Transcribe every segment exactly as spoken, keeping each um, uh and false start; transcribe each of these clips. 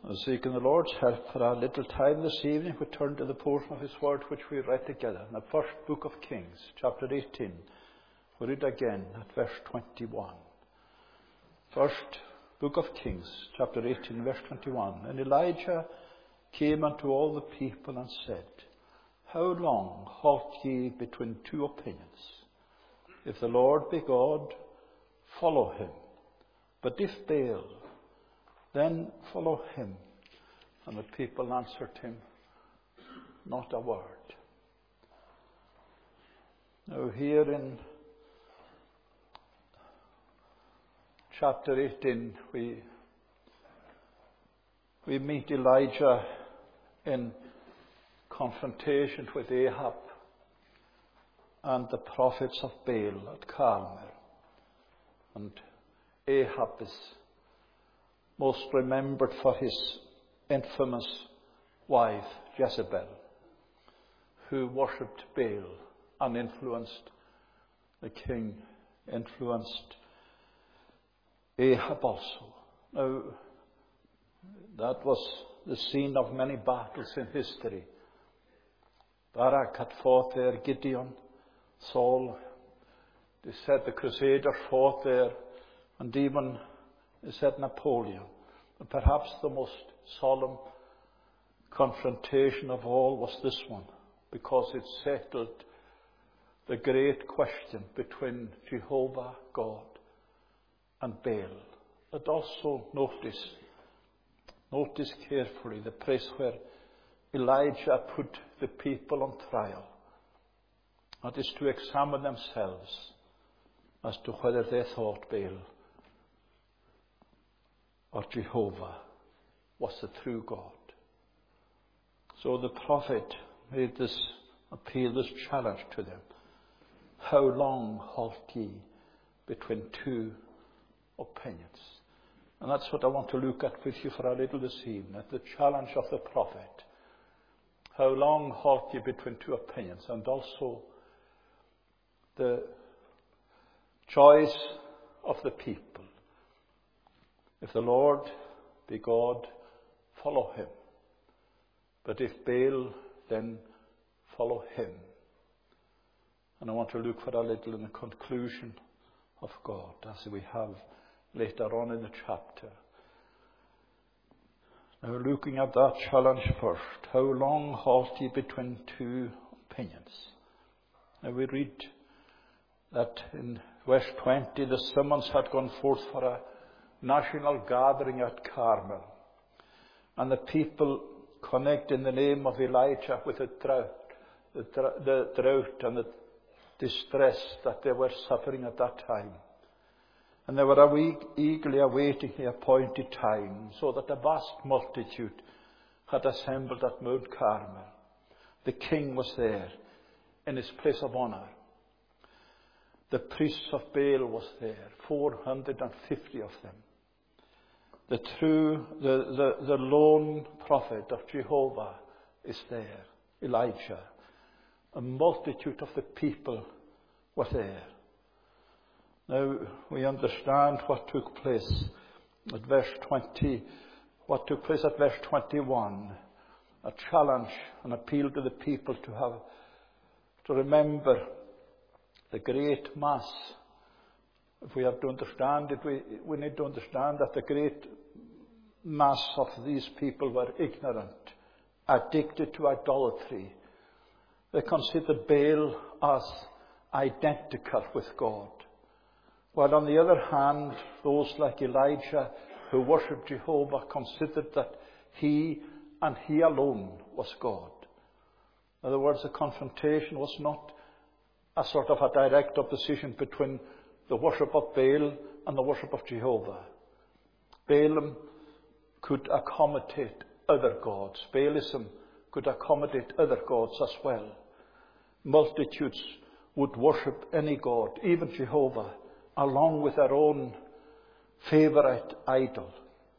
Seeking the Lord's help for our little time this evening, we turn to the portion of His Word which we read together in the first book of Kings, chapter eighteen. We read again at verse twenty-one. First book of Kings, chapter eighteen, verse twenty-one. And Elijah came unto all the people and said, How long halt ye between two opinions? If the Lord be God, follow him. But if Baal, then follow him. And the people answered him not a word. Now here in chapter eighteen, we, we meet Elijah in confrontation with Ahab and the prophets of Baal at Carmel. And Ahab is most remembered for his infamous wife, Jezebel, who worshipped Baal and influenced the king, influenced Ahab also. Now, that was the scene of many battles in history. Barak had fought there, Gideon, Saul. They said the Crusaders fought there, and even they said Napoleon. And perhaps the most solemn confrontation of all was this one, because it settled the great question between Jehovah, God, and Baal. But also notice, notice carefully the place where Elijah put the people on trial. That is to examine themselves as to whether they thought Baal or Jehovah was the true God. So the prophet made this appeal, this challenge to them. How long halt ye between two opinions? And that's what I want to look at with you for a little this evening, at the challenge of the prophet. How long halt ye between two opinions? And also the choice of the people. If the Lord be God, follow him. But if Baal, then follow him. And I want to look for a little in the conclusion of God, as we have later on in the chapter. Now, looking at that challenge first. How long halt ye between two opinions? Now we read that in verse twenty, the summons had gone forth for a national gathering at Carmel. And the people connect in the name of Elijah with the drought, the, the drought and the distress that they were suffering at that time. And they were eagerly awaiting the appointed time, so that a vast multitude had assembled at Mount Carmel. The king was there in his place of honor. The priests of Baal was there, four hundred fifty of them. The true, the, the, the lone prophet of Jehovah is there, Elijah. A multitude of the people were there. Now, we understand what took place at verse twenty, what took place at verse twenty-one. A challenge, an appeal to the people to have, to remember the great mass. If we have to understand it, we, we need to understand that the great mass of these people were ignorant, addicted to idolatry. They considered Baal as identical with God. While on the other hand, those like Elijah who worshipped Jehovah considered that he and he alone was God. In other words, the confrontation was not a sort of a direct opposition between the worship of Baal and the worship of Jehovah. Balaam could accommodate other gods. Baalism could accommodate other gods as well. Multitudes would worship any god, even Jehovah, along with their own favorite idol.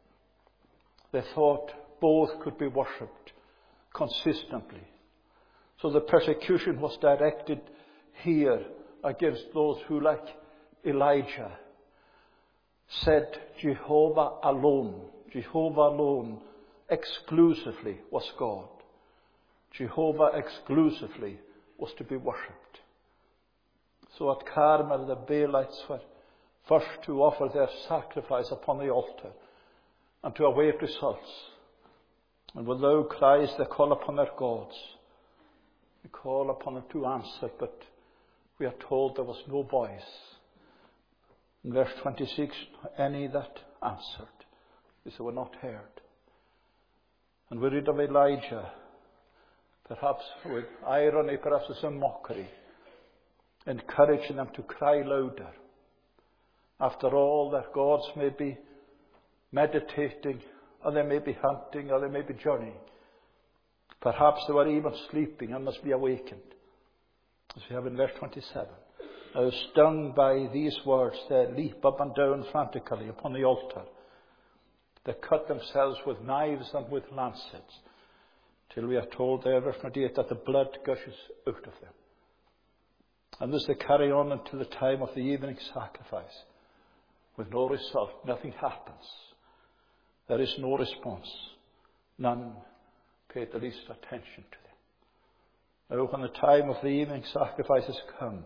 They thought both could be worshipped consistently. So the persecution was directed here against those who, like Elijah, said Jehovah alone, Jehovah alone exclusively was God. Jehovah exclusively was to be worshipped. So at Carmel, the Baalites were first to offer their sacrifice upon the altar and to await results. And with low cries they call upon their gods. They call upon them to answer, but we are told there was no voice. In verse twenty-six, any that answered, they were not heard. And we read of Elijah, perhaps with irony, perhaps as a mockery, encouraging them to cry louder. After all, their gods may be meditating, or they may be hunting, or they may be journeying. Perhaps they were even sleeping and must be awakened. As we have in verse twenty-seven. Now, stung by these words, they leap up and down frantically upon the altar. They cut themselves with knives and with lancets, till we are told there, verse twenty-eight, that the blood gushes out of them. And this they carry on until the time of the evening sacrifice, with no result. Nothing happens. There is no response. None paid the least attention to them. Now, when the time of the evening sacrifice has come,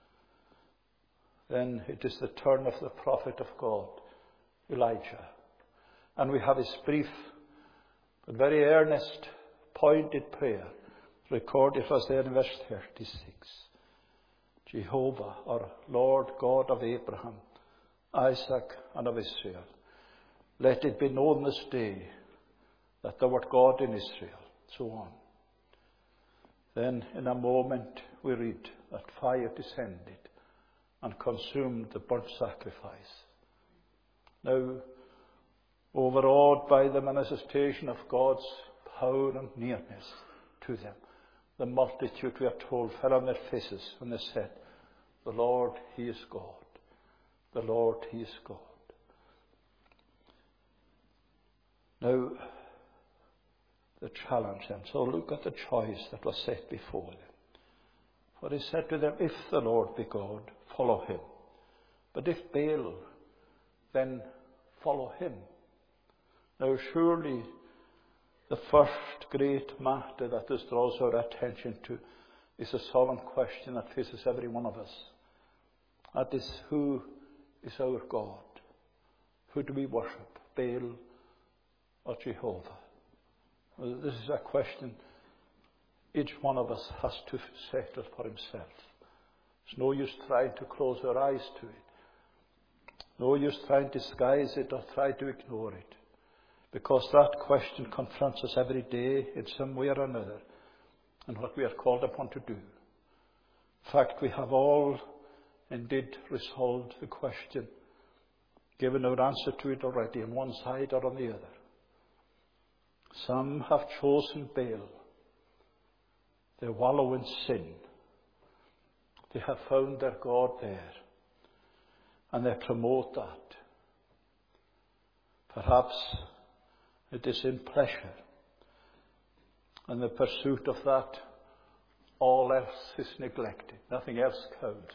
then it is the turn of the prophet of God, Elijah. And we have his brief but very earnest, pointed prayer recorded for us there in verse thirty-six. Jehovah, our Lord God of Abraham, Isaac, and of Israel, let it be known this day that thou art God in Israel. So on. Then in a moment we read that fire descended and consumed the burnt sacrifice. Now, overawed by the manifestation of God's power and nearness to them, the multitude, we are told, fell on their faces and they said, the Lord, He is God. The Lord, He is God. Now, they challenged them. So look at the choice that was set before them. For He said to them, if the Lord be God, follow Him. But if Baal, then follow him. Now surely the first great matter that this draws our attention to is a solemn question that faces every one of us. That is, who is our God? Who do we worship? Baal or Jehovah? Well, this is a question each one of us has to settle for himself. It's no use trying to close our eyes to it. No use trying to disguise it or try to ignore it. Because that question confronts us every day in some way or another, and what we are called upon to do. In fact, we have all indeed resolved the question, given our answer to it already on one side or on the other. Some have chosen Baal. They wallow in sin. They have found their God there, and they promote that. Perhaps it is in pleasure, and the pursuit of that, all else is neglected. Nothing else counts.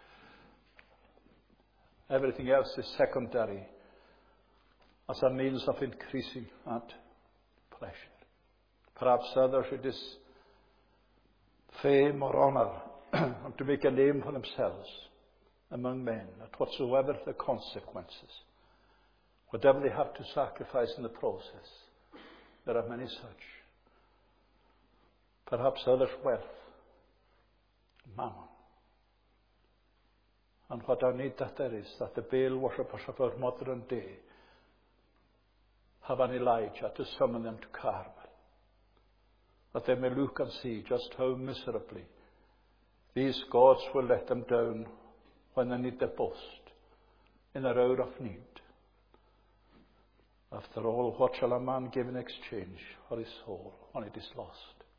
Everything else is secondary as a means of increasing that pleasure. Perhaps others it is fame or honour, and to make a name for themselves among men, at whatsoever the consequences. Whatever they have to sacrifice in the process. There are many such. Perhaps others wealth, mammon. And what I need that there is, that the Baal worshippers of our modern day have an Elijah to summon them to Carmel. That they may look and see just how miserably these gods will let them down when they need their boast in their hour of need. After all, what shall a man give in exchange for his soul when it is lost?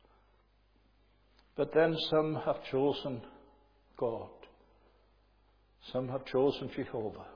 But then some have chosen God. Some have chosen Jehovah.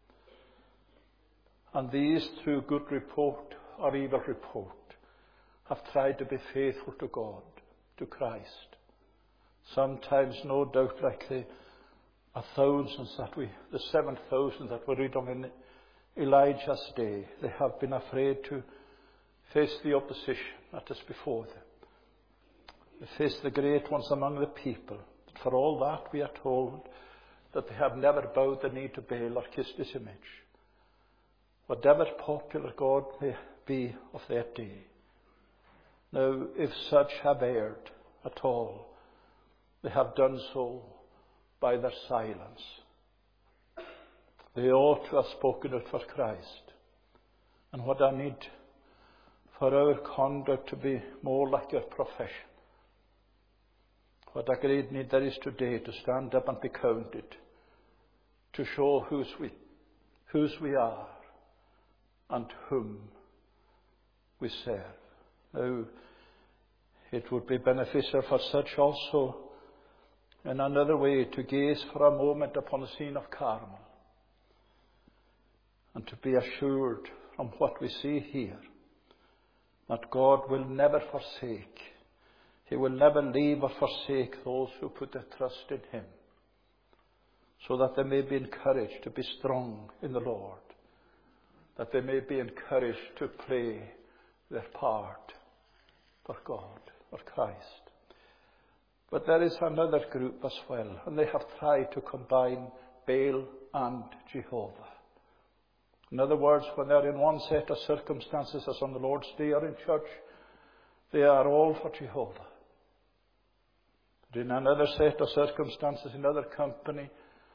And these, through good report or evil report, have tried to be faithful to God, to Christ. Sometimes, no doubt, like the a thousands that we, the seven thousand that we read of in Elijah's day, they have been afraid to face the opposition that is before them. They face the great ones among the people. But for all that, we are told that they have never bowed the knee to Baal or kissed his image. Whatever popular god may be of that day. Now, if such have erred at all, they have done so by their silence. They ought to have spoken it for Christ. And what I need for our conduct to be more like your profession. What a great need there is today to stand up and be counted, to show whose we, whose we are and whom we serve. Now, it would be beneficial for such also in another way to gaze for a moment upon the scene of Carmel and to be assured from what we see here that God will never forsake. He will never leave or forsake those who put their trust in Him, so that they may be encouraged to be strong in the Lord, that they may be encouraged to play their part for God, for Christ. But there is another group as well, and they have tried to combine Baal and Jehovah. In other words, when they are in one set of circumstances, as on the Lord's Day or in church, they are all for Jehovah. But in another set of circumstances, in another company,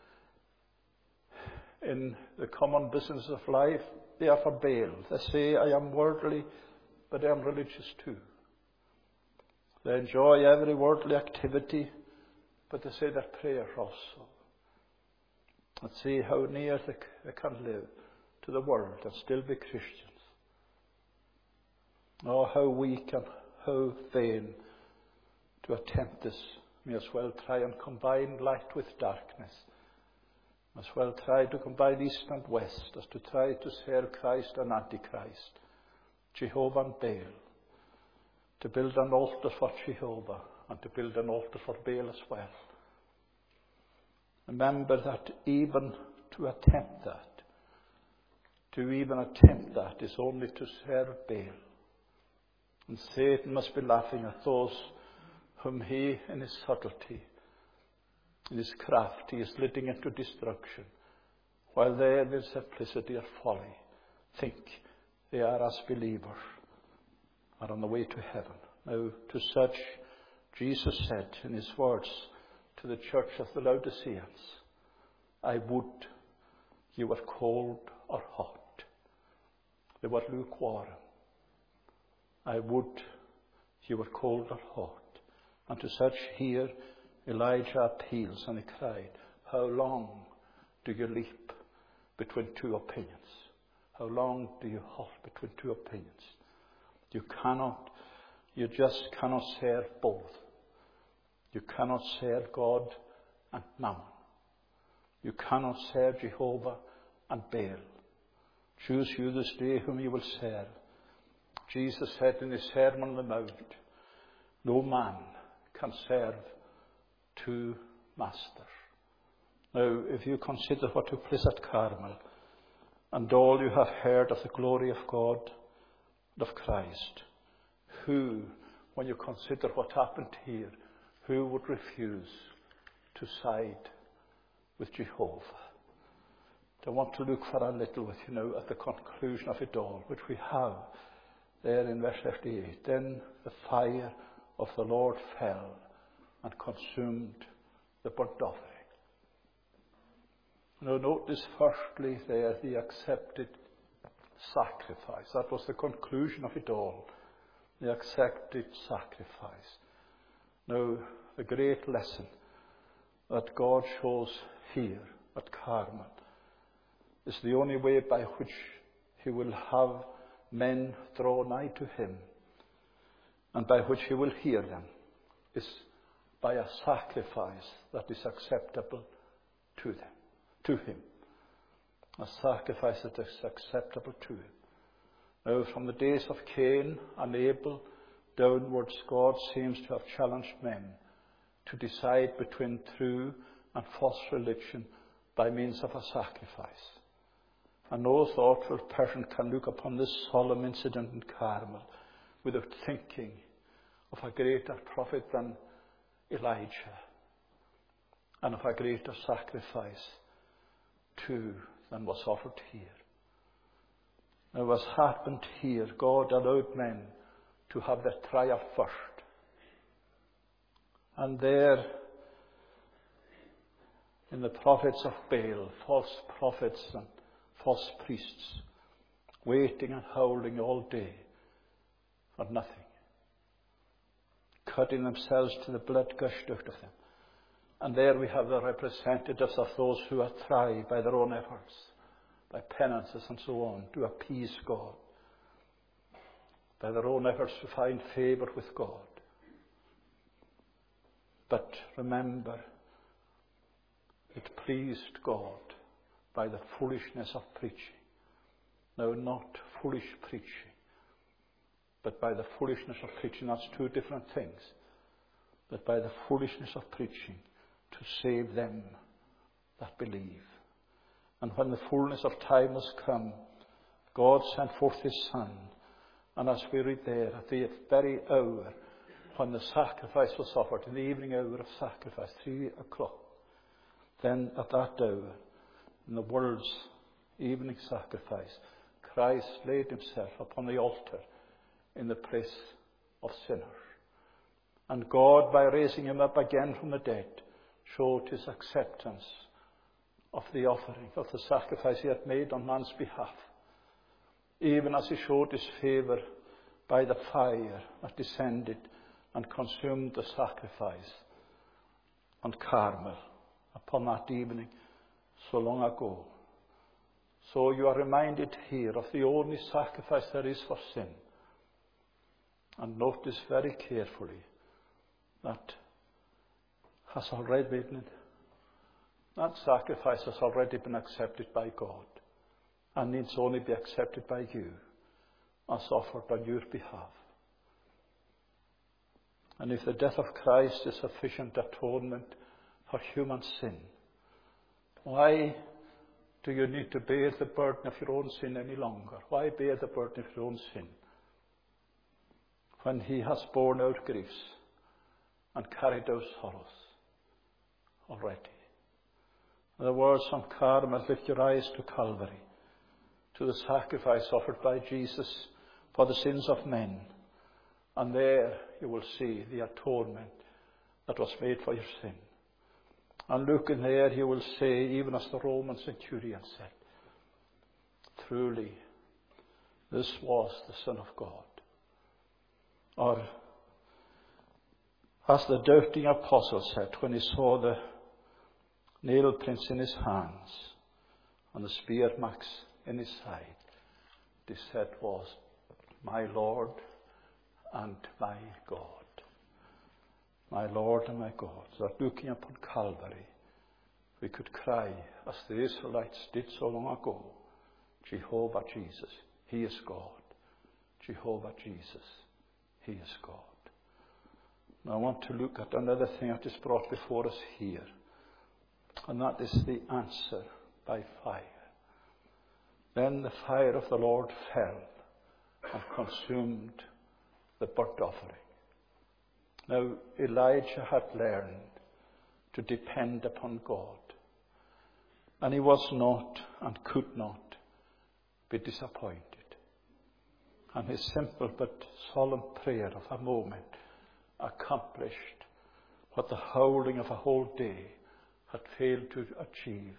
in the common business of life, they are for Baal. They say, I am worldly, but I am religious too. They enjoy every worldly activity, but they say their prayer also. Let's see how near they, they can live to the world and still be Christians. Oh, how weak and how vain to attempt this. May as well try and combine light with darkness. May as well try to combine east and west as to try to serve Christ and Antichrist, Jehovah and Baal. To build an altar for Jehovah and to build an altar for Baal as well. Remember that even to attempt that, to even attempt that is only to serve Baal. And Satan must be laughing at those whom he, in his subtlety, in his craft, he is leading into destruction, while they, in their simplicity or folly, think they are as believers, are on the way to heaven. Now, to such, Jesus said in his words to the church of the Laodiceans, I would you were cold or hot. They were lukewarm. I would you were cold or hot. And to such here, Elijah appeals and he cried, how long do you leap between two opinions? How long do you halt between two opinions? You cannot, you just cannot serve both. You cannot serve God and Mammon. You cannot serve Jehovah and Baal. Choose you this day whom you will serve. Jesus said in his Sermon on the Mount, no man can serve two masters. Now, if you consider what took place at Carmel, and all you have heard of the glory of God and of Christ, who, when you consider what happened here, who would refuse to side with Jehovah? I want to look for a little with you now at the conclusion of it all, which we have there in verse fifty-eight. Then the fire of the Lord fell and consumed the burnt offering. Now notice firstly there the accepted sacrifice. That was the conclusion of it all. The accepted sacrifice. Now the great lesson that God shows here at Carmel is the only way by which he will have men draw nigh to him and by which he will hear them is by a sacrifice that is acceptable to them, to him. A sacrifice that is acceptable to him. Now, from the days of Cain and Abel downwards, God seems to have challenged men to decide between true and false religion by means of a sacrifice. And no thoughtful person can look upon this solemn incident in Carmel without thinking of a greater prophet than Elijah, and of a greater sacrifice too than was offered here. Now, what happened here, God allowed men to have their triumph first. And there, in the prophets of Baal, false prophets and false priests, waiting and howling all day for nothing, cutting themselves till the blood gushed out of them. And there we have the representatives of those who are tried by their own efforts, by penances and so on, to appease God, by their own efforts to find favour with God. But remember, it pleased God by the foolishness of preaching. No, not foolish preaching, but by the foolishness of preaching. That's two different things. But by the foolishness of preaching, to save them that believe. And when the fullness of time was come, God sent forth His Son. And as we read there, at the very hour when the sacrifice was offered, in the evening hour of sacrifice, three o'clock, then at that hour, in the world's evening sacrifice, Christ laid Himself upon the altar in the place of sinners. And God, by raising Him up again from the dead, showed His acceptance of the offering, of the sacrifice He had made on man's behalf, even as He showed His favour by the fire that descended and consumed the sacrifice on Carmel upon that evening so long ago. So you are reminded here of the only sacrifice there is for sin. And notice very carefully that has already been, that sacrifice has already been accepted by God, and needs only be accepted by you as offered on your behalf. And if the death of Christ is sufficient atonement for human sin, why do you need to bear the burden of your own sin any longer? Why bear the burden of your own sin when He has borne out griefs and carried out sorrows already? In the words from Carmel, lift your eyes to Calvary, to the sacrifice offered by Jesus for the sins of men, and there you will see the atonement that was made for your sin. And look in there, you will say, even as the Roman centurion said, truly, this was the Son of God. Or, as the doubting apostle said when he saw the nail prints in his hands and the spear marks in his side, he said was, my Lord and my God. My Lord and my God. So that looking upon Calvary, we could cry, as the Israelites did so long ago, Jehovah Jesus, He is God. Jehovah Jesus, He is God. Now I want to look at another thing that is brought before us here, and that is the answer by fire. Then the fire of the Lord fell and consumed the burnt offering. Now, Elijah had learned to depend upon God, and he was not and could not be disappointed. And his simple but solemn prayer of a moment accomplished what the howling of a whole day had failed to achieve.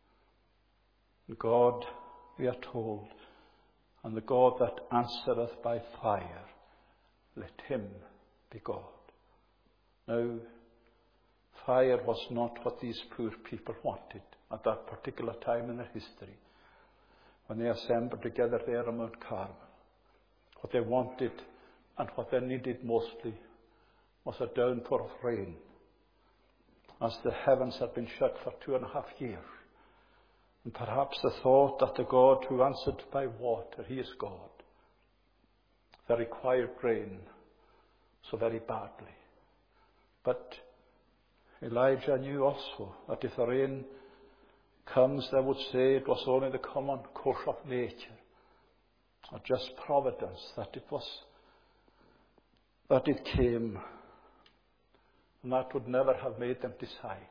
God, we are told, and the God that answereth by fire, let Him be God. Now, fire was not what these poor people wanted at that particular time in their history, when they assembled together there on Mount Carmel. What they wanted and what they needed mostly was a downpour of rain, as the heavens had been shut for two and a half years. And perhaps the thought that the God who answered by water, He is God, they required rain so very badly. But Elijah knew also that if the rain comes, they would say it was only the common course of nature, or just providence, that it was, that it came, and that would never have made them decide.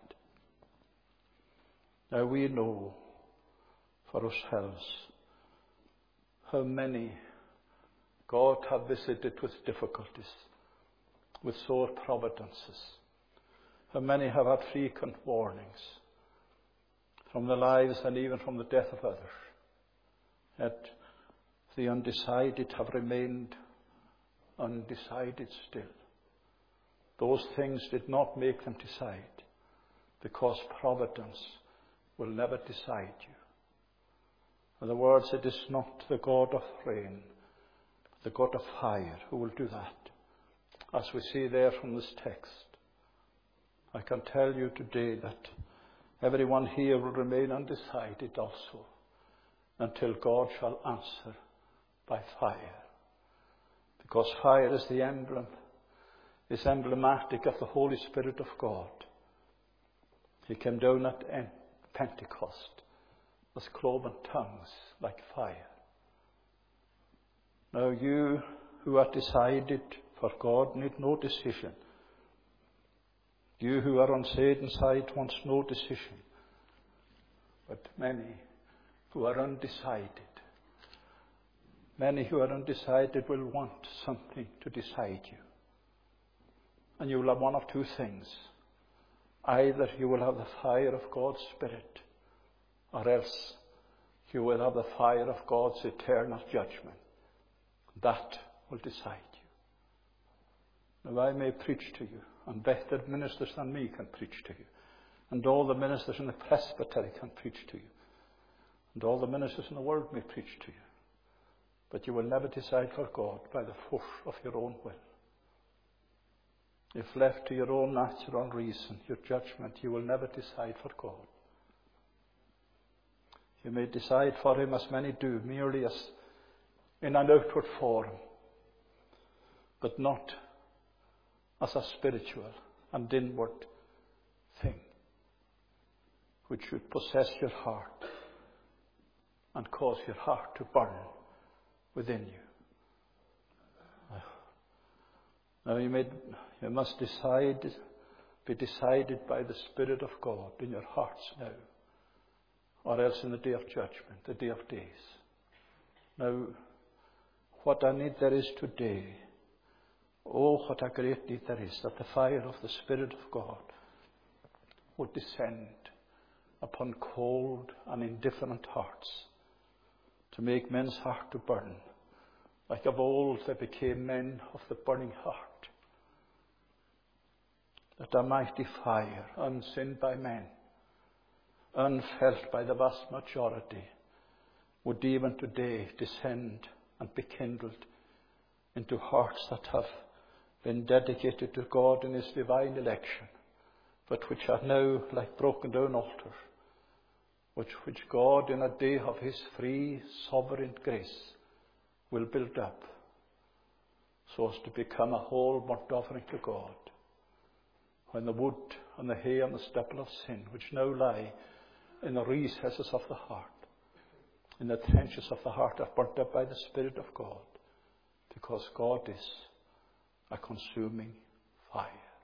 Now we know for ourselves how many God have visited with difficulties, with sore providences. How many have had frequent warnings from the lives and even from the death of others. Yet the undecided have remained undecided still. Those things did not make them decide, because providence will never decide you. In other words, it is not the God of rain, the God of fire who will do that. As we see there from this text, I can tell you today that everyone here will remain undecided also until God shall answer by fire. Because fire is the emblem, is emblematic of the Holy Spirit of God. He came down at Pentecost as cloven tongues like fire. Now you who are decided for God need no decision. You who are on Satan's side want no decision. But many who are undecided, many who are undecided will want something to decide you. And you will have one of two things. Either you will have the fire of God's Spirit, or else you will have the fire of God's eternal judgment. That will decide you. Now I may preach to you, and better ministers than me can preach to you, and all the ministers in the presbytery can preach to you, and all the ministers in the world may preach to you. But you will never decide for God by the force of your own will. If left to your own natural reason, your judgment, you will never decide for God. You may decide for Him, as many do, merely as in an outward form, but not as a spiritual and inward thing which should possess your heart and cause your heart to burn within you. Now you, may, you must decide, be decided by the Spirit of God in your hearts now, or else in the day of judgment, the day of days. Now, what a need there is today, oh, what a great need there is, that the fire of the Spirit of God would descend upon cold and indifferent hearts, to make men's heart to burn, like of old they became men of the burning heart. That a mighty fire, unseen by men, unfelt by the vast majority, would even today descend and be kindled into hearts that have been dedicated to God in His divine election, but which are now like broken down altars, which, which God in a day of His free sovereign grace will build up, so as to become a whole burnt offering to God, when the wood and the hay and the stubble of sin, which now lie in the recesses of the heart, in the trenches of the heart, are burnt up by the Spirit of God, because God is a consuming fire.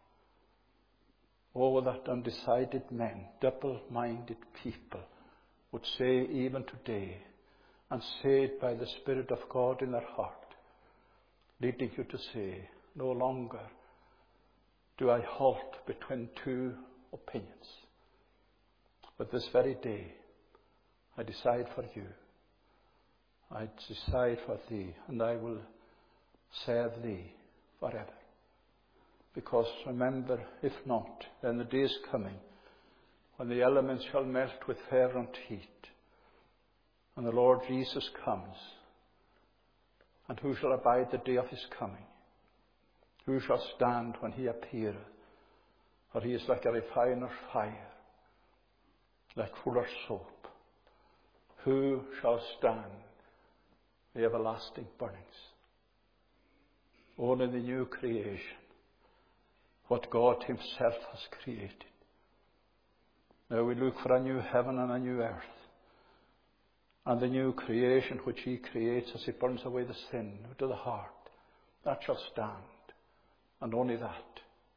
Oh, that undecided men, double-minded people, would say even today, and say it by the Spirit of God in their heart, leading you to say, no longer do I halt between two opinions, but this very day I decide for you. I decide for thee, and I will serve thee forever. Because remember, if not, then the day is coming when the elements shall melt with fervent heat, and the Lord Jesus comes. And who shall abide the day of His coming? Who shall stand when He appeareth? For He is like a refiner's fire, like fuller's soap. Who shall stand the everlasting burnings? Only the new creation, what God Himself has created. Now we look for a new heaven and a new earth, and the new creation which he creates as he burns away the sin out of the heart. That shall stand, and only that.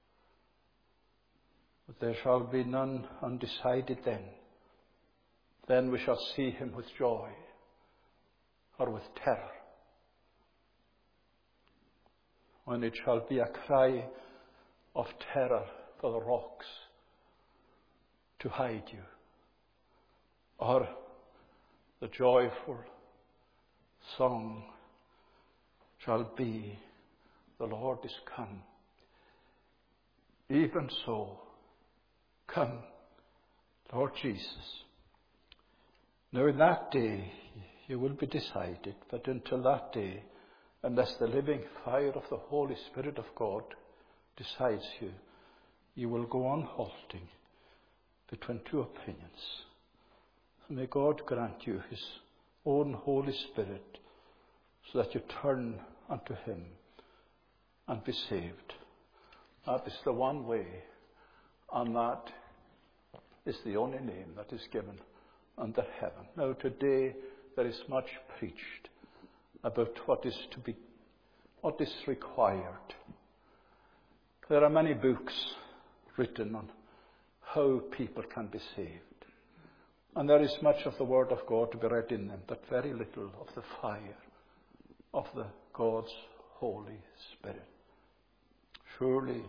But there shall be none undecided then. Then we shall see him with joy or with terror. When it shall be a cry of terror for the rocks to hide you, or the joyful song shall be, the Lord is come. Even so, come, Lord Jesus. Now in that day you will be decided, but until that day, unless the living fire of the Holy Spirit of God decides you, you will go on halting between two opinions. May God grant you his own Holy Spirit so that you turn unto him and be saved. That is the one way, and that is the only name that is given under heaven. Now today there is much preached about what is to be, what is required. There are many books written on how people can be saved. And there is much of the Word of God to be read in them, but very little of the fire of the God's Holy Spirit. Surely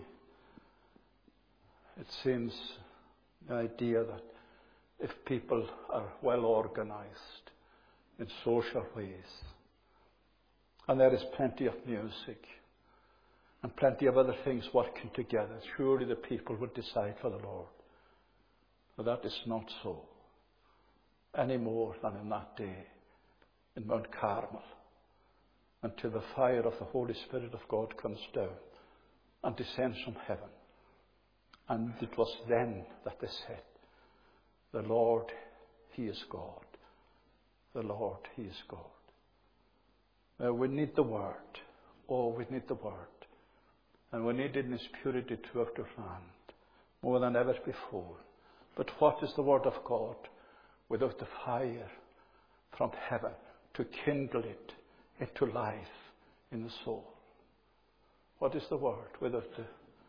it seems the idea that if people are well organized in social ways, and there is plenty of music and plenty of other things working together, surely the people would decide for the Lord. But that is not so, any more than in that day in Mount Carmel, until the fire of the Holy Spirit of God comes down and descends from heaven. And it was then that they said, the Lord, he is God. The Lord, he is God. Now we need the Word. Oh, we need the Word. And we need it in its purity throughout our land, more than ever before. But what is the Word of God without the fire from heaven to kindle it into life in the soul? What is the Word without the,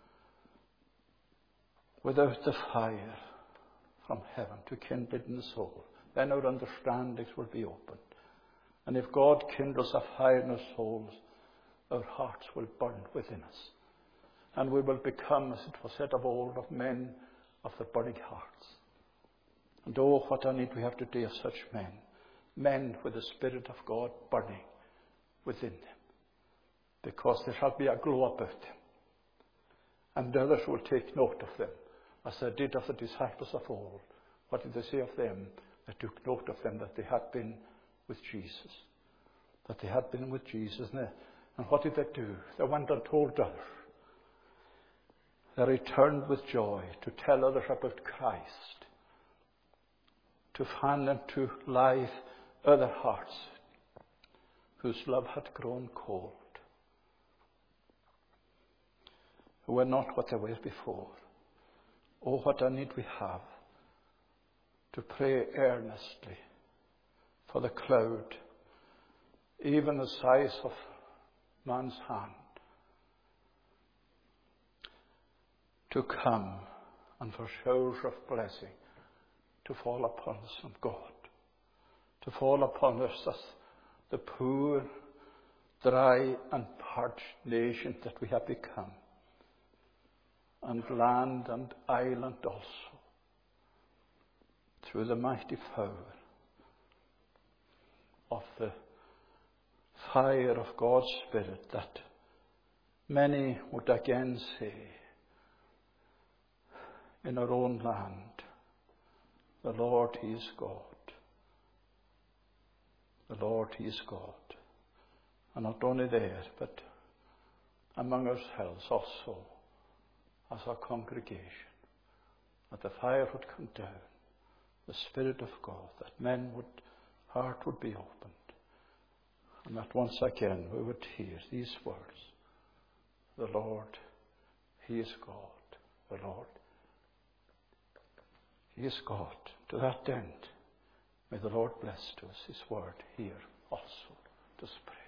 without the fire from heaven to kindle it in the soul? Then our understandings will be opened. And if God kindles a fire in our souls, our hearts will burn within us. And we will become, as it was said of old, of men of the burning hearts. And oh, what a need we have today of such men. Men with the Spirit of God burning within them. Because there shall be a glow about them. And others will take note of them, as they did of the disciples of old. What did they say of them? They took note of them that they had been with Jesus. That they had been with Jesus. And, they, and what did they do? They went and told others. They returned with joy to tell others about Christ. To fan into life other hearts whose love had grown cold. Who were not what they were before. Oh, what a need we have to pray earnestly for the cloud, even the size of man's hand, to come, and for showers of blessing to fall upon us from God, to fall upon us as the poor, dry and parched nation that we have become, and land and island also, through the mighty power of the fire of God's Spirit, that many would again say in our own land, the Lord, he is God. The Lord, he is God. And not only there, but among ourselves also, as a congregation, that the fire would come down, the Spirit of God, that men would, heart would be opened, and that once again we would hear these words, the Lord, he is God, the Lord. He is God. To that end, may the Lord bless to us His word here also. Let us pray.